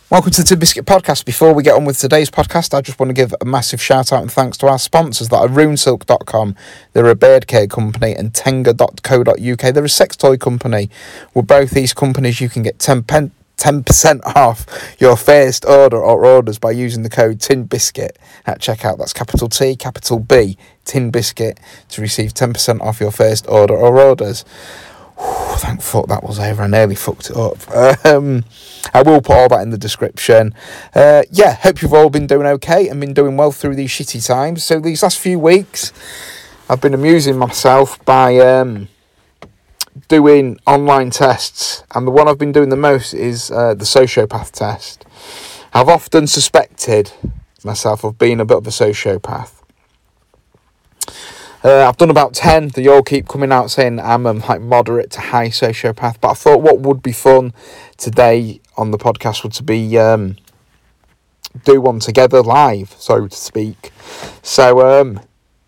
Welcome to the Tin Biscuit Podcast. Before we get on with today's podcast, I just want to give a massive shout out and thanks to our sponsors that are RuneSilk.com, they're a beard care company, and Tenga.co.uk, they're a sex toy company. With both these companies, you can get 10% off your first order or orders by using the code TINBISCUIT at checkout. That's capital T, capital B, TINBISCUIT, to receive 10% off your first order or orders. Thank fuck that was over. I nearly fucked it up. I will put all that in the description. Hope you've all been doing okay and been doing well through these shitty times. So these last few weeks, I've been amusing myself by doing online tests, and the one I've been doing the most is the sociopath test. I've often suspected myself of being a bit of a sociopath. I've done about 10. They all keep coming out saying I'm moderate to high sociopath. But I thought what would be fun today on the podcast would to be do one together live, so to speak. So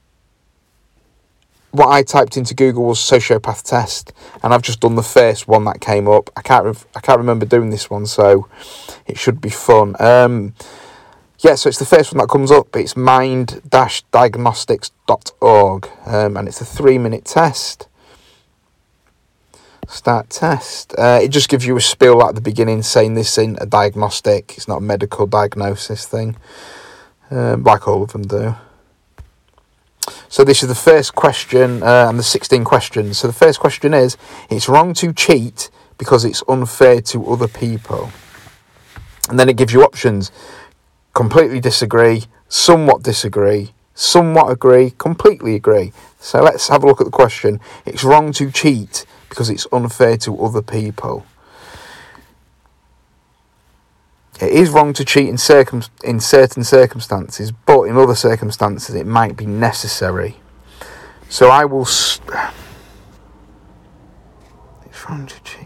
what I typed into Google was sociopath test, and I've just done the first one that came up. I can't remember doing this one, so it should be fun. So it's the first one that comes up. It's mind-diagnostics.org, and it's a 3-minute test. Start test. It just gives you a spiel at the beginning saying this isn't a diagnostic. It's not a medical diagnosis thing, like all of them do. So this is the first question, and the 16 questions. So the first question is, it's wrong to cheat because it's unfair to other people. And then it gives you options. Completely disagree, somewhat agree, completely agree. So let's have a look at the question. It's wrong to cheat because it's unfair to other people. It is wrong to cheat in certain circumstances, but in other circumstances it might be necessary. So I will... It's wrong to cheat.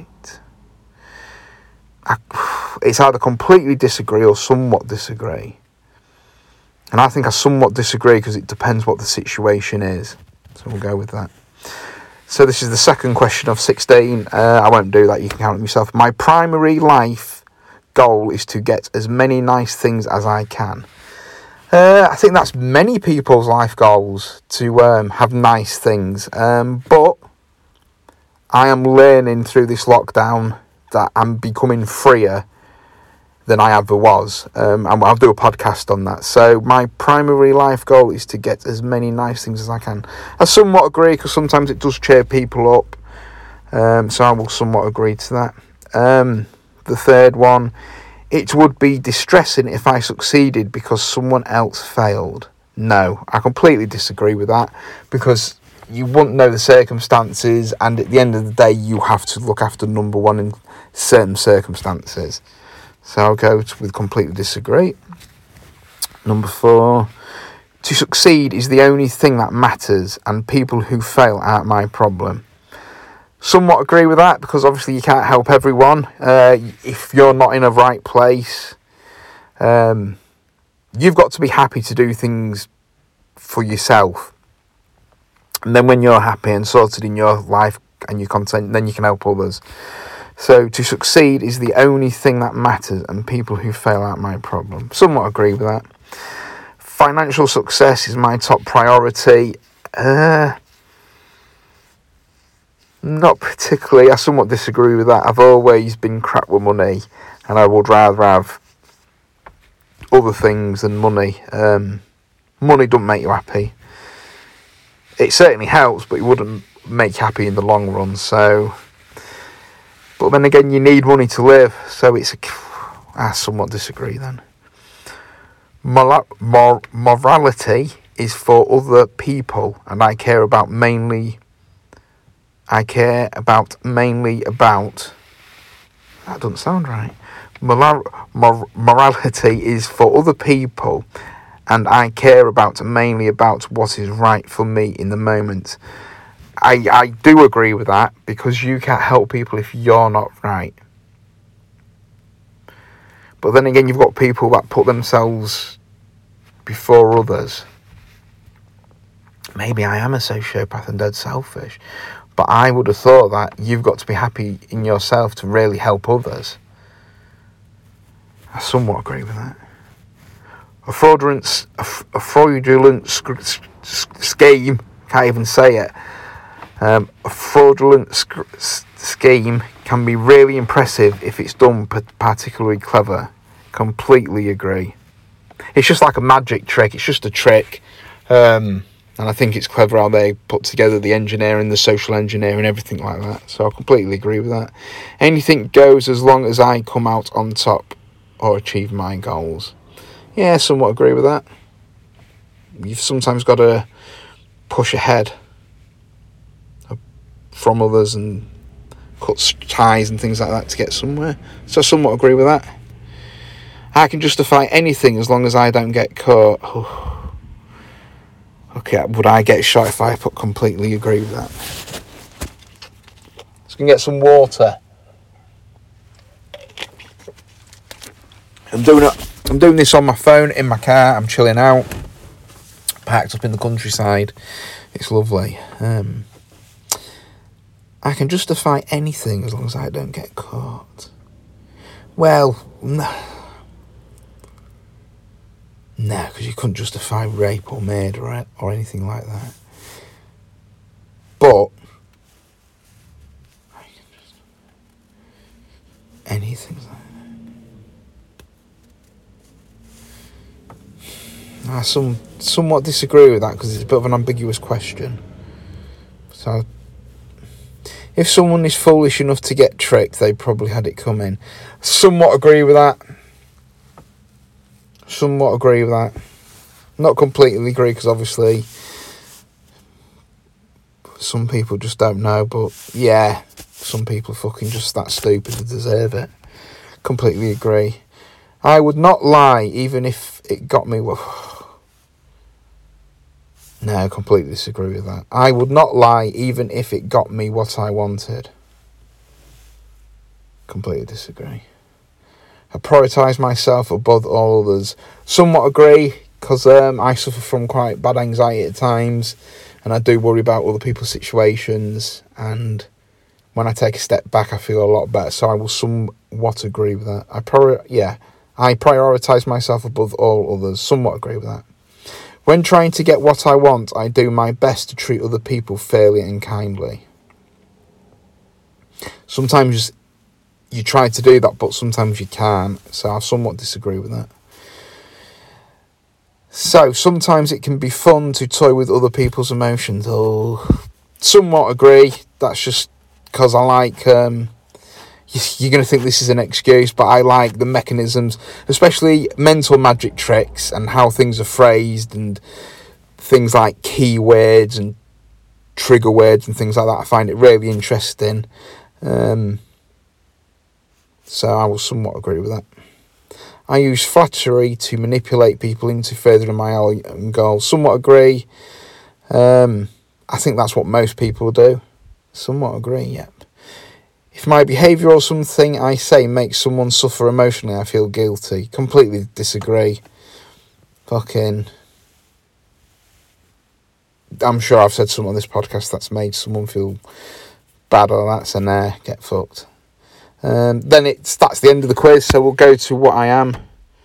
It's either completely disagree or somewhat disagree. And I think I somewhat disagree because it depends what the situation is. So we'll go with that. So this is the second question of 16. I won't do that, you can count it yourself. My primary life goal is to get as many nice things as I can. I think that's many people's life goals, to have nice things. But I am learning through this lockdown that I'm becoming freer than I ever was, and I'll do a podcast on that. So my primary life goal is to get as many nice things as I can. I somewhat agree, because sometimes it does cheer people up, so I will somewhat agree to that. The third one, it would be distressing if I succeeded because someone else failed. No, I completely disagree with that, because you wouldn't know the circumstances, and at the end of the day you have to look after number one in certain circumstances. So I'll go with completely disagree. Number 4, to succeed is the only thing that matters, and people who fail aren't my problem. Somewhat agree with that, because obviously you can't help everyone. If you're not in a right place, you've got to be happy to do things for yourself. And then when you're happy and sorted in your life and your content, then you can help others. So to succeed is the only thing that matters, and people who fail aren't my problem. Somewhat agree with that. Financial success is my top priority. Not particularly. I somewhat disagree with that. I've always been crap with money, and I would rather have other things than money. Money doesn't make you happy. It certainly helps, but it wouldn't make you happy in the long run. So, but then again, you need money to live. So I somewhat disagree then. Morality is for other people, and I care mainly about. That doesn't sound right. Morality is for other people, and I care mainly about what is right for me in the moment. I do agree with that, because you can't help people if you're not right. But then again, you've got people that put themselves before others. Maybe I am a sociopath and dead selfish, but I would have thought that you've got to be happy in yourself to really help others. I somewhat agree with that. A fraudulent scheme, can't even say it. A fraudulent scheme can be really impressive if it's done particularly clever. Completely agree. It's just like a magic trick. It's just a trick. And I think it's clever how they put together the engineering, the social engineering, everything like that. So I completely agree with that. Anything goes as long as I come out on top or achieve my goals. Yeah, somewhat agree with that. You've sometimes got to push ahead from others and cut ties and things like that to get somewhere. So I somewhat agree with that. I can justify anything as long as I don't get caught. Okay, would I get shot if I completely agree with that? Let's go and get some water. I'm doing this on my phone in my car. I'm chilling out, parked up in the countryside. It's lovely. I can justify anything as long as I don't get caught. Well, no, because you couldn't justify rape or murder or anything like that. But I can just anything like that. I somewhat disagree with that because it's a bit of an ambiguous question. So, if someone is foolish enough to get tricked, they probably had it coming. Somewhat agree with that. Not completely agree because obviously some people just don't know, but yeah, some people are fucking just that stupid to deserve it. Completely agree. I would not lie even if it got me... No, completely disagree with that. I would not lie even if it got me what I wanted. Completely disagree. I prioritise myself above all others. Somewhat agree, because I suffer from quite bad anxiety at times, and I do worry about other people's situations, and when I take a step back I feel a lot better, so I will somewhat agree with that. I prioritise myself above all others. Somewhat agree with that. When trying to get what I want, I do my best to treat other people fairly and kindly. Sometimes you try to do that, but sometimes you can't. So I somewhat disagree with that. So sometimes it can be fun to toy with other people's emotions. Somewhat agree. That's just because I like... You're going to think this is an excuse, but I like the mechanisms, especially mental magic tricks and how things are phrased and things like keywords and trigger words and things like that. I find it really interesting. So I will somewhat agree with that. I use flattery to manipulate people into furthering my own goals. Somewhat agree. I think that's what most people do. Somewhat agree, yep. If my behaviour or something I say makes someone suffer emotionally, I feel guilty. Completely disagree. I'm sure I've said something on this podcast that's made someone feel bad, or that's a get fucked. Then that's the end of the quiz, so we'll go to what I am.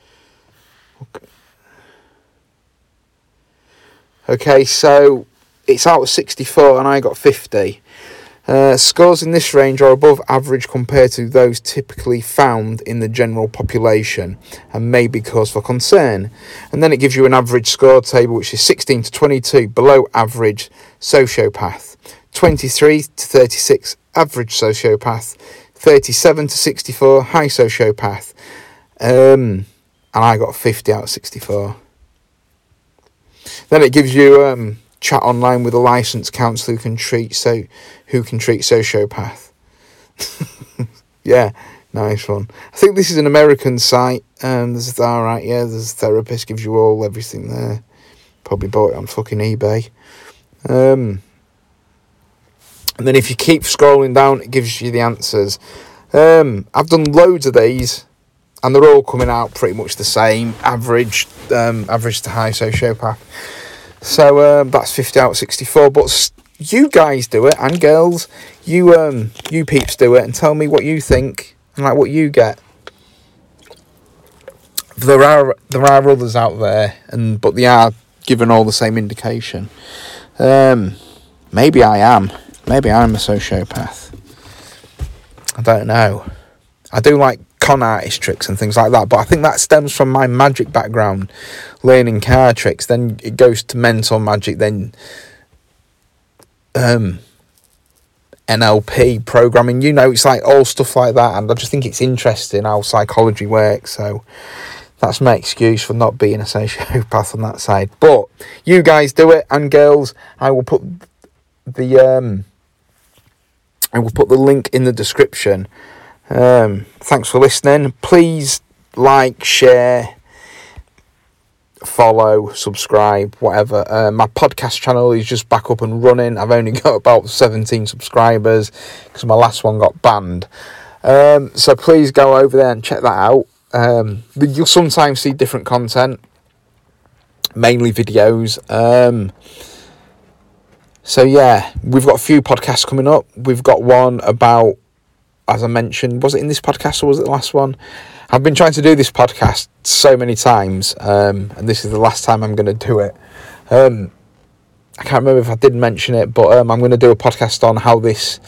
Okay, so it's out of 64 and I got 50. Scores in this range are above average compared to those typically found in the general population and may be cause for concern. And then it gives you an average score table, which is 16 to 22, below average sociopath, 23 to 36, average sociopath, 37 to 64, high sociopath. And I got 50 out of 64. Then it gives you... chat online with a licensed counsellor who can treat sociopath. Yeah, nice one. I think this is an American site. There's a therapist, gives you everything there. Probably bought it on fucking eBay. And then if you keep scrolling down, it gives you the answers. I've done loads of these, and they're all coming out pretty much the same. Average to high sociopath. So that's 50 out of 64. But you guys do it, and girls, you peeps do it, and tell me what you think and what you get. there are others out there, but they are given all the same indication. Maybe I am. Maybe I'm a sociopath. I don't know. I do like con artist tricks and things like that, but I think that stems from my magic background, learning card tricks. Then it goes to mental magic, then NLP programming. It's like all stuff like that, and I just think it's interesting how psychology works. So that's my excuse for not being a sociopath on that side. But you guys do it, and girls, I will put the link in the description. Thanks for listening. Please like, share, follow, subscribe, whatever. My podcast channel is just back up and running. I've only got about 17 subscribers because my last one got banned. So please go over there and check that out. You'll sometimes see different content, mainly videos. So yeah, we've got a few podcasts coming up. We've got one about, as I mentioned, was it in this podcast or was it the last one? I've been trying to do this podcast so many times, and this is the last time I'm going to do it. I can't remember if I did mention it, but I'm going to do a podcast on how this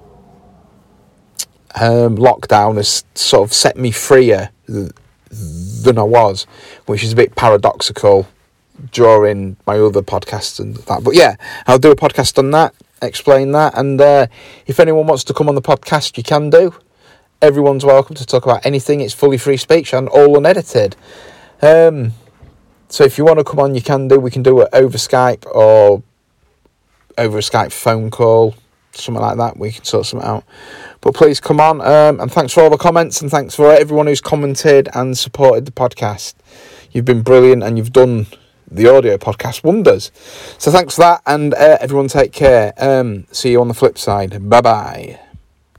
lockdown has sort of set me freer than I was, which is a bit paradoxical during my other podcasts and that. But yeah, I'll do a podcast on that, explain that, and if anyone wants to come on the podcast, you can do. Everyone's welcome to talk about anything. It's fully free speech and all unedited. So if you want to come on, you can do. We can do it over Skype or over a Skype phone call, something like that. We can sort something out. But please come on, and thanks for all the comments, and thanks for everyone who's commented and supported the podcast. You've been brilliant, and you've done the audio podcast wonders. So thanks for that, and everyone take care. See you on the flip side. Bye bye.